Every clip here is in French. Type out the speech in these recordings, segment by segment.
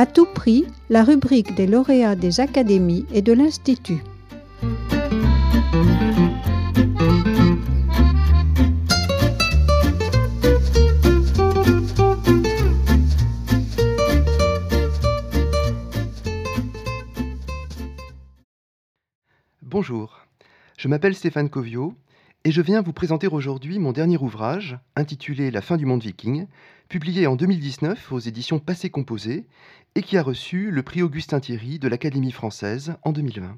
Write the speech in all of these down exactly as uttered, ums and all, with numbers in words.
À tout prix, la rubrique des lauréats des académies et de l'Institut. Bonjour, je m'appelle Stéphane Covio et je viens vous présenter aujourd'hui mon dernier ouvrage intitulé La fin du monde viking, publié en deux mille dix-neuf aux éditions Passé Composé et qui a reçu le prix Augustin Thierry de l'Académie française en deux mille vingt.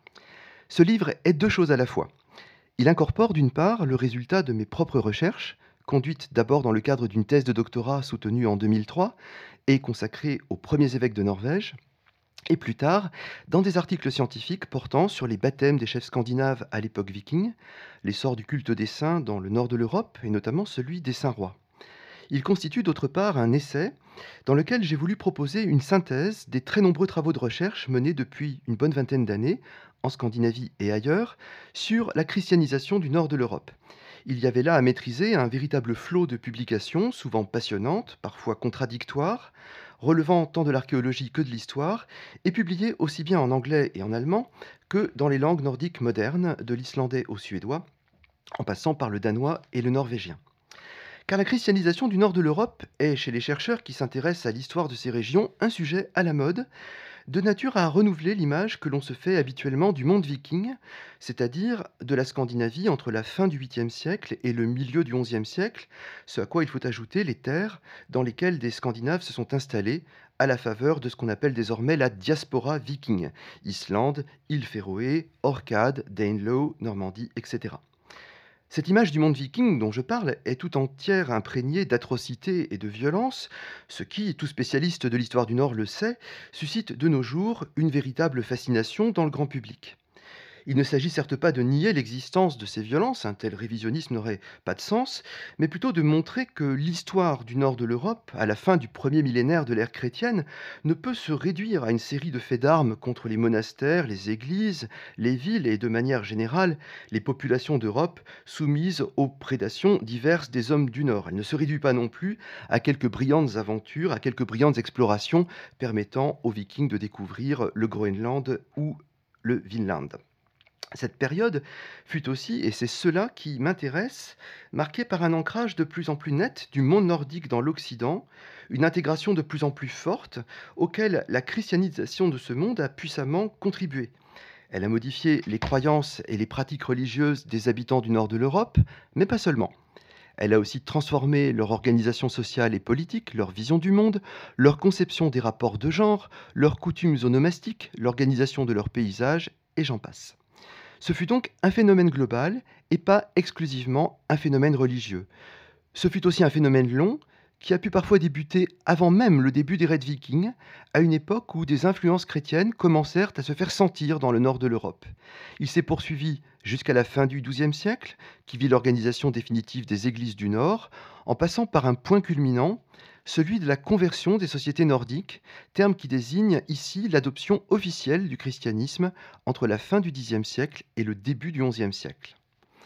Ce livre est deux choses à la fois. Il incorpore d'une part le résultat de mes propres recherches, conduites d'abord dans le cadre d'une thèse de doctorat soutenue en deux mille trois et consacrée aux premiers évêques de Norvège, et plus tard, dans des articles scientifiques portant sur les baptêmes des chefs scandinaves à l'époque viking, l'essor du culte des saints dans le nord de l'Europe, et notamment celui des saints rois. Il constitue d'autre part un essai dans lequel j'ai voulu proposer une synthèse des très nombreux travaux de recherche menés depuis une bonne vingtaine d'années, en Scandinavie et ailleurs, sur la christianisation du nord de l'Europe. Il y avait là à maîtriser un véritable flot de publications, souvent passionnantes, parfois contradictoires, relevant tant de l'archéologie que de l'histoire, et publiées aussi bien en anglais et en allemand que dans les langues nordiques modernes, de l'islandais au suédois, en passant par le danois et le norvégien. Car la christianisation du nord de l'Europe est, chez les chercheurs qui s'intéressent à l'histoire de ces régions, un sujet à la mode, de nature à renouveler l'image que l'on se fait habituellement du monde viking, c'est-à-dire de la Scandinavie entre la fin du huitième siècle et le milieu du onzième siècle, ce à quoi il faut ajouter les terres dans lesquelles des Scandinaves se sont installés à la faveur de ce qu'on appelle désormais la diaspora viking, Islande, îles Féroé, Orcade, Danelaw, Normandie, et cetera. Cette image du monde viking dont je parle est tout entière imprégnée d'atrocités et de violences, ce qui, tout spécialiste de l'histoire du Nord le sait, suscite de nos jours une véritable fascination dans le grand public. Il ne s'agit certes pas de nier l'existence de ces violences, un tel révisionnisme n'aurait pas de sens, mais plutôt de montrer que l'histoire du nord de l'Europe, à la fin du premier millénaire de l'ère chrétienne, ne peut se réduire à une série de faits d'armes contre les monastères, les églises, les villes et, de manière générale, les populations d'Europe soumises aux prédations diverses des hommes du Nord. Elle ne se réduit pas non plus à quelques brillantes aventures, à quelques brillantes explorations permettant aux Vikings de découvrir le Groenland ou le Vinland. Cette période fut aussi, et c'est cela qui m'intéresse, marquée par un ancrage de plus en plus net du monde nordique dans l'Occident, une intégration de plus en plus forte auquel la christianisation de ce monde a puissamment contribué. Elle a modifié les croyances et les pratiques religieuses des habitants du nord de l'Europe, mais pas seulement. Elle a aussi transformé leur organisation sociale et politique, leur vision du monde, leur conception des rapports de genre, leurs coutumes onomastiques, l'organisation de leurs paysages, et j'en passe. Ce fut donc un phénomène global et pas exclusivement un phénomène religieux. Ce fut aussi un phénomène long qui a pu parfois débuter avant même le début des raids vikings, à une époque où des influences chrétiennes commencèrent à se faire sentir dans le nord de l'Europe. Il s'est poursuivi jusqu'à la fin du douzième siècle, qui vit l'organisation définitive des églises du Nord, en passant par un point culminant, celui de la conversion des sociétés nordiques, terme qui désigne ici l'adoption officielle du christianisme entre la fin du dixième siècle et le début du onzième siècle.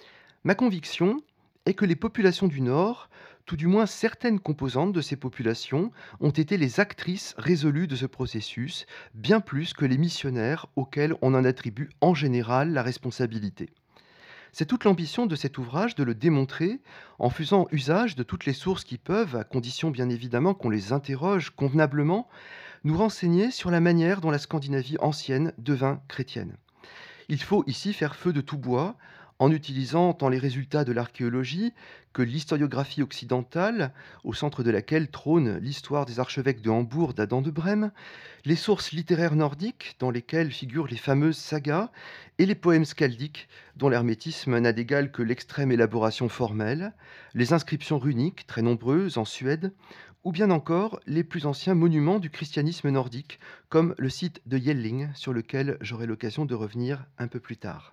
Ma conviction est que les populations du Nord, tout du moins certaines composantes de ces populations, ont été les actrices résolues de ce processus, bien plus que les missionnaires auxquels on en attribue en général la responsabilité. C'est toute l'ambition de cet ouvrage de le démontrer en faisant usage de toutes les sources qui peuvent, à condition bien évidemment qu'on les interroge convenablement, nous renseigner sur la manière dont la Scandinavie ancienne devint chrétienne. Il faut ici faire feu de tout bois en utilisant tant les résultats de l'archéologie que l'historiographie occidentale, au centre de laquelle trône l'histoire des archevêques de Hambourg d'Adam de Brême, les sources littéraires nordiques dans lesquelles figurent les fameuses sagas, et les poèmes skaldiques dont l'hermétisme n'a d'égal que l'extrême élaboration formelle, les inscriptions runiques, très nombreuses en Suède, ou bien encore les plus anciens monuments du christianisme nordique, comme le site de Jelling, sur lequel j'aurai l'occasion de revenir un peu plus tard.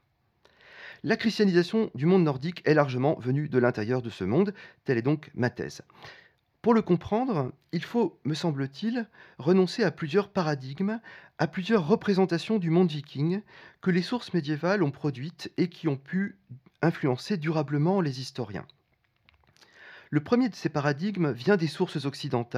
La christianisation du monde nordique est largement venue de l'intérieur de ce monde, telle est donc ma thèse. Pour le comprendre, il faut, me semble-t-il, renoncer à plusieurs paradigmes, à plusieurs représentations du monde viking que les sources médiévales ont produites et qui ont pu influencer durablement les historiens. Le premier de ces paradigmes vient des sources occidentales,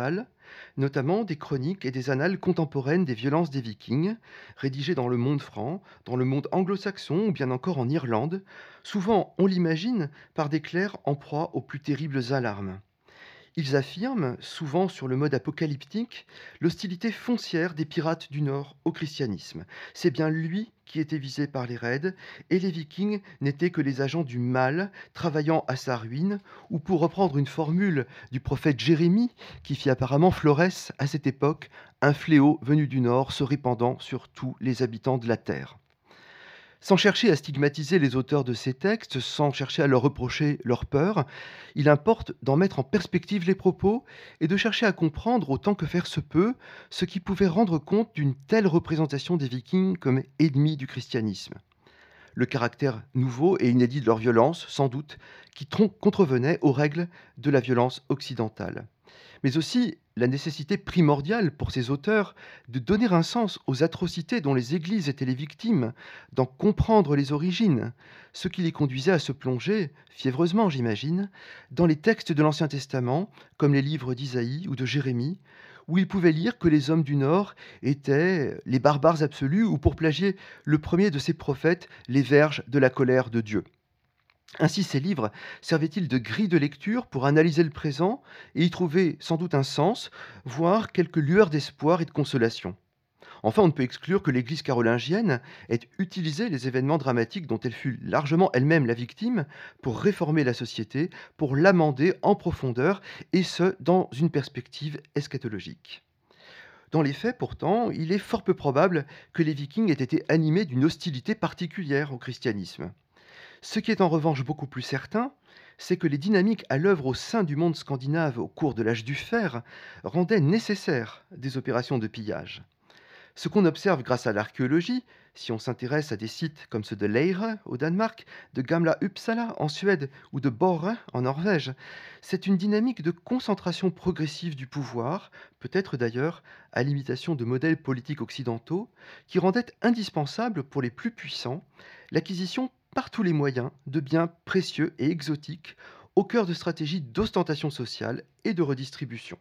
notamment des chroniques et des annales contemporaines des violences des Vikings, rédigées dans le monde franc, dans le monde anglo-saxon ou bien encore en Irlande, souvent, on l'imagine, par des clercs en proie aux plus terribles alarmes. Ils affirment, souvent sur le mode apocalyptique, l'hostilité foncière des pirates du Nord au christianisme. C'est bien lui qui était visé par les raids, et les Vikings n'étaient que les agents du mal travaillant à sa ruine, ou pour reprendre une formule du prophète Jérémie, qui fit apparemment florès à cette époque, un fléau venu du Nord se répandant sur tous les habitants de la terre. Sans chercher à stigmatiser les auteurs de ces textes, sans chercher à leur reprocher leur peur, il importe d'en mettre en perspective les propos et de chercher à comprendre autant que faire se peut ce qui pouvait rendre compte d'une telle représentation des Vikings comme ennemis du christianisme. Le caractère nouveau et inédit de leur violence, sans doute, qui tron- contrevenait aux règles de la violence occidentale. Mais aussi la nécessité primordiale pour ces auteurs de donner un sens aux atrocités dont les églises étaient les victimes, d'en comprendre les origines, ce qui les conduisait à se plonger, fiévreusement j'imagine, dans les textes de l'Ancien Testament, comme les livres d'Isaïe ou de Jérémie, où ils pouvaient lire que les hommes du Nord étaient les barbares absolus, ou pour plagier le premier de ces prophètes, les verges de la colère de Dieu. Ainsi, ces livres servaient-ils de grille de lecture pour analyser le présent et y trouver sans doute un sens, voire quelques lueurs d'espoir et de consolation. Enfin, on ne peut exclure que l'Église carolingienne ait utilisé les événements dramatiques dont elle fut largement elle-même la victime pour réformer la société, pour l'amender en profondeur, et ce, dans une perspective eschatologique. Dans les faits, pourtant, il est fort peu probable que les Vikings aient été animés d'une hostilité particulière au christianisme. Ce qui est en revanche beaucoup plus certain, c'est que les dynamiques à l'œuvre au sein du monde scandinave au cours de l'âge du fer rendaient nécessaires des opérations de pillage. Ce qu'on observe grâce à l'archéologie, si on s'intéresse à des sites comme ceux de Leire au Danemark, de Gamla Uppsala en Suède ou de Borre en Norvège, c'est une dynamique de concentration progressive du pouvoir, peut-être d'ailleurs à l'imitation de modèles politiques occidentaux, qui rendait indispensable pour les plus puissants l'acquisition par tous les moyens de biens précieux et exotiques au cœur de stratégies d'ostentation sociale et de redistribution.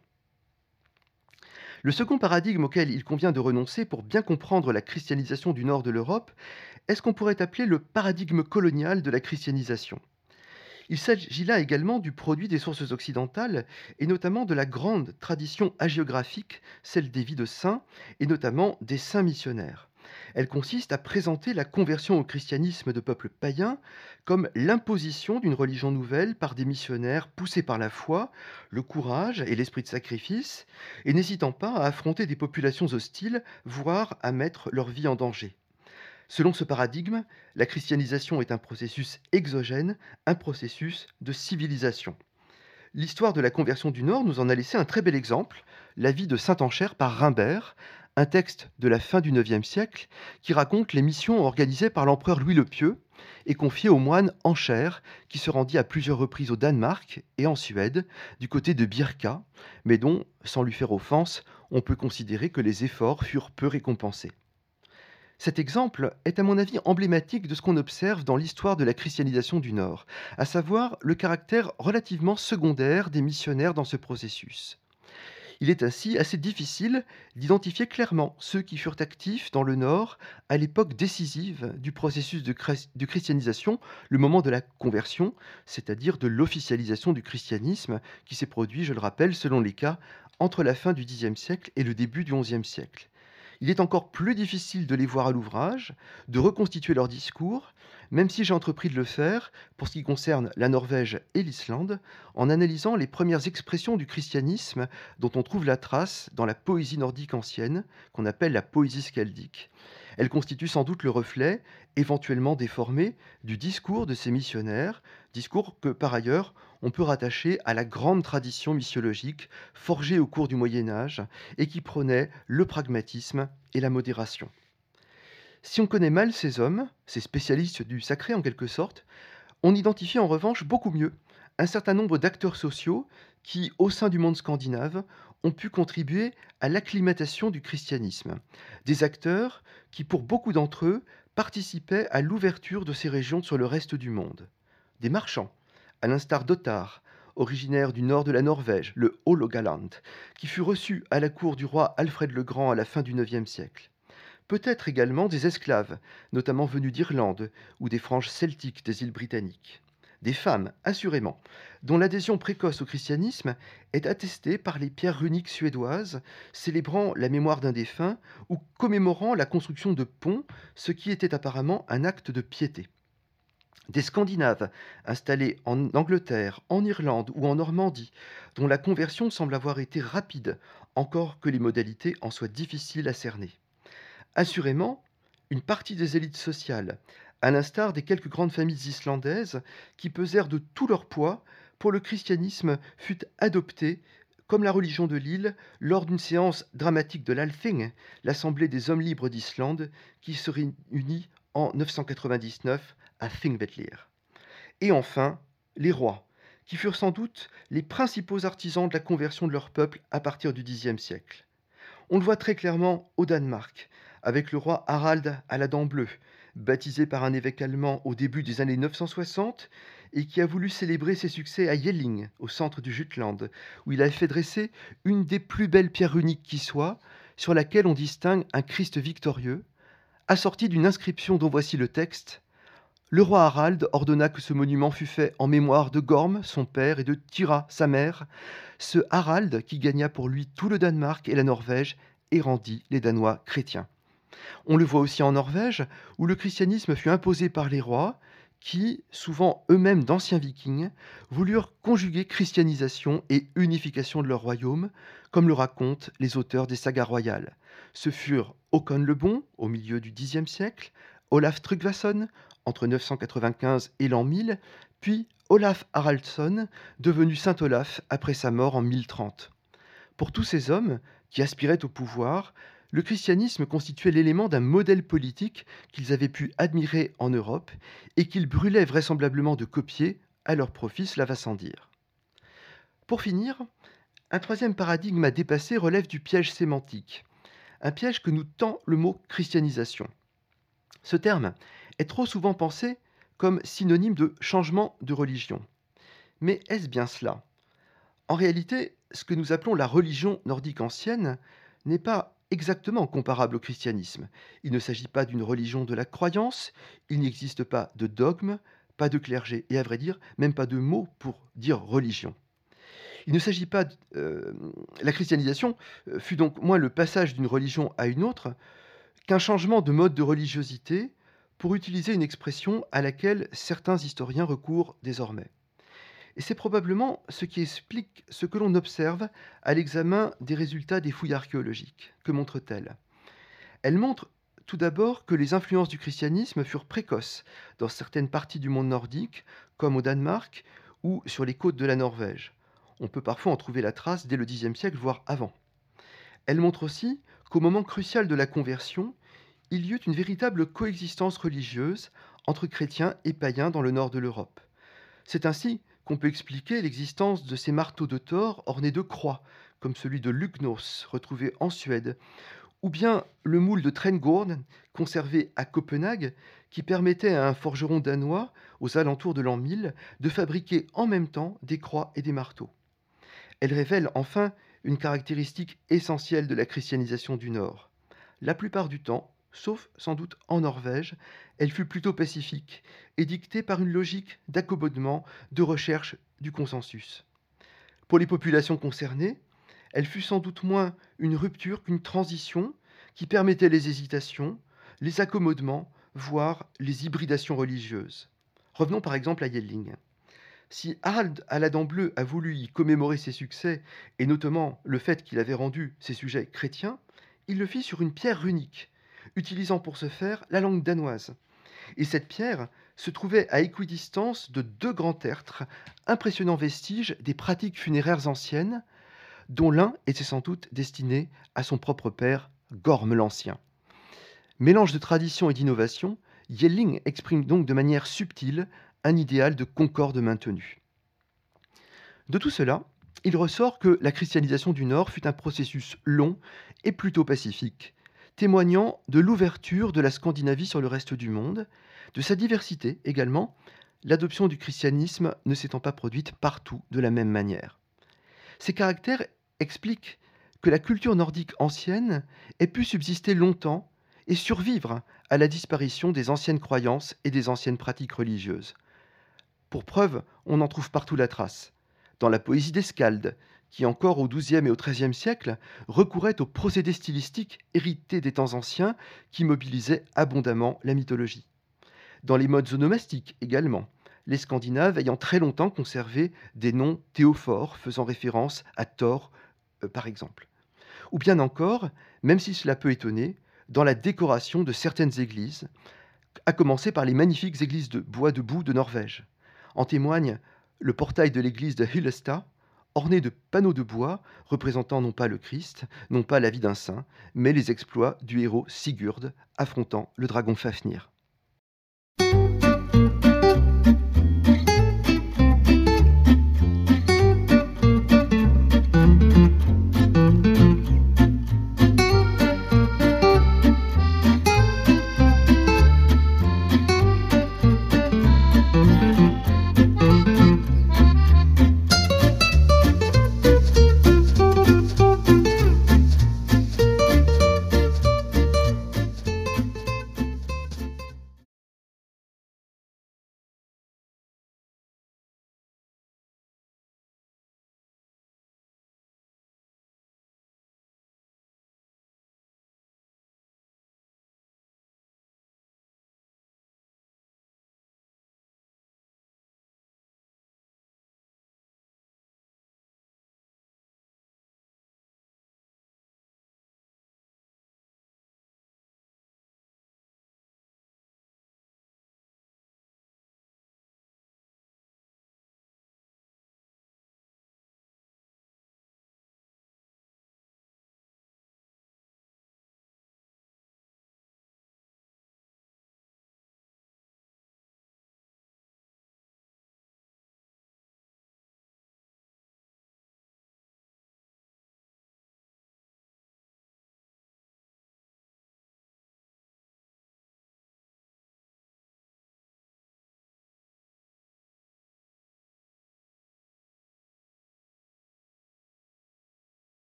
Le second paradigme auquel il convient de renoncer pour bien comprendre la christianisation du nord de l'Europe est ce qu'on pourrait appeler le paradigme colonial de la christianisation. Il s'agit là également du produit des sources occidentales et notamment de la grande tradition hagiographique, celle des vies de saints et notamment des saints missionnaires. Elle consiste à présenter la conversion au christianisme de peuples païens comme l'imposition d'une religion nouvelle par des missionnaires poussés par la foi, le courage et l'esprit de sacrifice, et n'hésitant pas à affronter des populations hostiles, voire à mettre leur vie en danger. Selon ce paradigme, la christianisation est un processus exogène, un processus de civilisation. L'histoire de la conversion du Nord nous en a laissé un très bel exemple, la vie de Saint Anchère par Rimbert, un texte de la fin du neuvième siècle qui raconte les missions organisées par l'empereur Louis le Pieux et confiées au moine Anchère qui se rendit à plusieurs reprises au Danemark et en Suède, du côté de Birka, mais dont, sans lui faire offense, on peut considérer que les efforts furent peu récompensés. Cet exemple est à mon avis emblématique de ce qu'on observe dans l'histoire de la christianisation du Nord, à savoir le caractère relativement secondaire des missionnaires dans ce processus. Il est ainsi assez difficile d'identifier clairement ceux qui furent actifs dans le Nord à l'époque décisive du processus de, chré- de christianisation, le moment de la conversion, c'est-à-dire de l'officialisation du christianisme qui s'est produit, je le rappelle, selon les cas, entre la fin du Xe siècle et le début du Onzième siècle. Il est encore plus difficile de les voir à l'ouvrage, de reconstituer leur discours, même si j'ai entrepris de le faire pour ce qui concerne la Norvège et l'Islande, en analysant les premières expressions du christianisme dont on trouve la trace dans la poésie nordique ancienne, qu'on appelle la poésie skaldique. Elle constitue sans doute le reflet, éventuellement déformé, du discours de ces missionnaires, discours que par ailleurs on peut rattacher à la grande tradition missiologique forgée au cours du Moyen Âge et qui prônait le pragmatisme et la modération. Si on connaît mal ces hommes, ces spécialistes du sacré en quelque sorte, on identifie en revanche beaucoup mieux un certain nombre d'acteurs sociaux qui, au sein du monde scandinave, ont pu contribuer à l'acclimatation du christianisme. Des acteurs qui, pour beaucoup d'entre eux, participaient à l'ouverture de ces régions sur le reste du monde. Des marchands, à l'instar d'Ottar, originaire du nord de la Norvège, le Hålogaland, qui fut reçu à la cour du roi Alfred le Grand à la fin du neuvième siècle. Peut-être également des esclaves, notamment venus d'Irlande ou des franges celtiques des îles britanniques. Des femmes, assurément, dont l'adhésion précoce au christianisme est attestée par les pierres runiques suédoises, célébrant la mémoire d'un défunt ou commémorant la construction de ponts, ce qui était apparemment un acte de piété. Des Scandinaves installés en Angleterre, en Irlande ou en Normandie, dont la conversion semble avoir été rapide, encore que les modalités en soient difficiles à cerner. Assurément, une partie des élites sociales, à l'instar des quelques grandes familles islandaises qui pesèrent de tout leur poids pour le christianisme, fut adopté comme la religion de l'île lors d'une séance dramatique de l'Althing, l'Assemblée des hommes libres d'Islande, qui se réunit en neuf cent quatre-vingt-dix-neuf à Þingvellir. Et enfin, les rois, qui furent sans doute les principaux artisans de la conversion de leur peuple à partir du Xe siècle. On le voit très clairement au Danemark, avec le roi Harald à la dent bleue, baptisé par un évêque allemand au début des années neuf cent soixante et qui a voulu célébrer ses succès à Jelling, au centre du Jutland, où il a fait dresser une des plus belles pierres runiques qui soit, sur laquelle on distingue un Christ victorieux, assorti d'une inscription dont voici le texte. Le roi Harald ordonna que ce monument fût fait en mémoire de Gorm, son père, et de Tyra, sa mère, ce Harald qui gagna pour lui tout le Danemark et la Norvège et rendit les Danois chrétiens. On le voit aussi en Norvège, où le christianisme fut imposé par les rois, qui, souvent eux-mêmes d'anciens vikings, voulurent conjuguer christianisation et unification de leur royaume, comme le racontent les auteurs des sagas royales. Ce furent Håkon le Bon, au milieu du Xe siècle, Olaf Tryggvason, entre neuf cent quatre-vingt-quinze et l'an mille, puis Olaf Haraldsson, devenu saint Olaf après sa mort en mille trente. Pour tous ces hommes, qui aspiraient au pouvoir, le christianisme constituait l'élément d'un modèle politique qu'ils avaient pu admirer en Europe et qu'ils brûlaient vraisemblablement de copier à leur profit, cela va sans dire. Pour finir, un troisième paradigme à dépasser relève du piège sémantique, un piège que nous tend le mot christianisation. Ce terme est trop souvent pensé comme synonyme de changement de religion. Mais est-ce bien cela ? En réalité, ce que nous appelons la religion nordique ancienne n'est pas exactement comparable au christianisme. Il ne s'agit pas d'une religion de la croyance, il n'existe pas de dogme, pas de clergé, et à vrai dire, même pas de mots pour dire religion. Il ne s'agit pas... De, euh, la christianisation fut donc moins le passage d'une religion à une autre qu'un changement de mode de religiosité, pour utiliser une expression à laquelle certains historiens recourent désormais. Et c'est probablement ce qui explique ce que l'on observe à l'examen des résultats des fouilles archéologiques. Que montrent-elles ? Elles montrent tout d'abord que les influences du christianisme furent précoces dans certaines parties du monde nordique, comme au Danemark ou sur les côtes de la Norvège. On peut parfois en trouver la trace dès le Xe siècle, voire avant. Elles montrent aussi qu'au moment crucial de la conversion, il y eut une véritable coexistence religieuse entre chrétiens et païens dans le nord de l'Europe. C'est ainsi qu'on peut expliquer l'existence de ces marteaux de Thor ornés de croix, comme celui de Lugnos, retrouvé en Suède, ou bien le moule de Trengården, conservé à Copenhague, qui permettait à un forgeron danois, aux alentours de l'an mille, de fabriquer en même temps des croix et des marteaux. Elle révèle enfin une caractéristique essentielle de la christianisation du Nord. La plupart du temps, sauf sans doute en Norvège, elle fut plutôt pacifique et dictée par une logique d'accommodement, de recherche du consensus. Pour les populations concernées, elle fut sans doute moins une rupture qu'une transition qui permettait les hésitations, les accommodements, voire les hybridations religieuses. Revenons par exemple à Jelling. Si Harald à la dent bleue a voulu y commémorer ses succès, et notamment le fait qu'il avait rendu ses sujets chrétiens, il le fit sur une pierre runique, utilisant pour ce faire la langue danoise. Et cette pierre se trouvait à équidistance de deux grands tertres, impressionnants vestiges des pratiques funéraires anciennes, dont l'un était sans doute destiné à son propre père, Gorm l'Ancien. Mélange de tradition et d'innovation, Jelling exprime donc de manière subtile un idéal de concorde maintenu. De tout cela, il ressort que la christianisation du Nord fut un processus long et plutôt pacifique, témoignant de l'ouverture de la Scandinavie sur le reste du monde, de sa diversité également, l'adoption du christianisme ne s'étant pas produite partout de la même manière. Ces caractères expliquent que la culture nordique ancienne ait pu subsister longtemps et survivre à la disparition des anciennes croyances et des anciennes pratiques religieuses. Pour preuve, on en trouve partout la trace. Dans la poésie des skaldes, qui encore au douzième et au treizième siècle recouraient aux procédés stylistiques hérités des temps anciens qui mobilisaient abondamment la mythologie. Dans les modes onomastiques également, les Scandinaves ayant très longtemps conservé des noms théophores faisant référence à Thor, euh, par exemple. Ou bien encore, même si cela peut étonner, dans la décoration de certaines églises, à commencer par les magnifiques églises de bois debout de Norvège. En témoigne le portail de l'église de Hyllestad, orné de panneaux de bois représentant non pas le Christ, non pas la vie d'un saint, mais les exploits du héros Sigurd affrontant le dragon Fafnir.